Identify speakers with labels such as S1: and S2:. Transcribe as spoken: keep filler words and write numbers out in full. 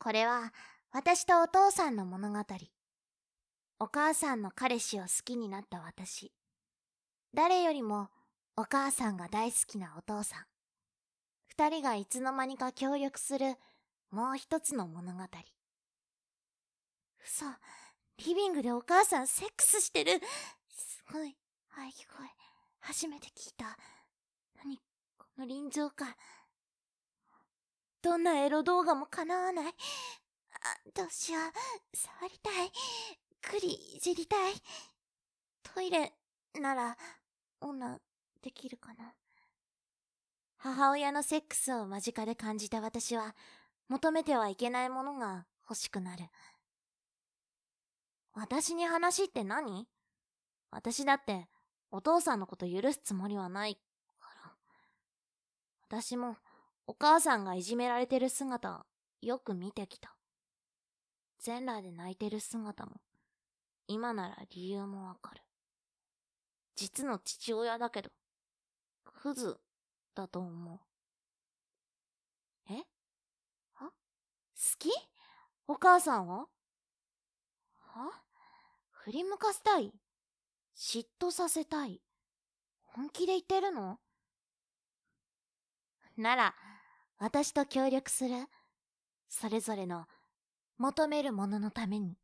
S1: これは私とお父さんの物語。お母さんの彼氏を好きになった私。誰よりもお母さんが大好きなお父さん。二人がいつの間にか協力するもう一つの物語。嘘、リビングでお母さんセックスしてる。すごい喘ぎ声。初めて聞いた。何この臨場感。どんなエロ動画も叶わない。あ、どうしよう。触りたい。くりいじりたい。トイレなら女できるかな。母親のセックスを間近で感じた私は、求めてはいけないものが欲しくなる。私に話って何？私だってお父さんのこと許すつもりはないから。私もお母さんがいじめられてる姿よく見てきた。全裸で泣いてる姿も今なら理由もわかる。実の父親だけどクズだと思う。え？は？好き？お母さんを？は？振り向かせたい？嫉妬させたい？本気で言ってるの？なら、私と協力する？それぞれの求めるもののために。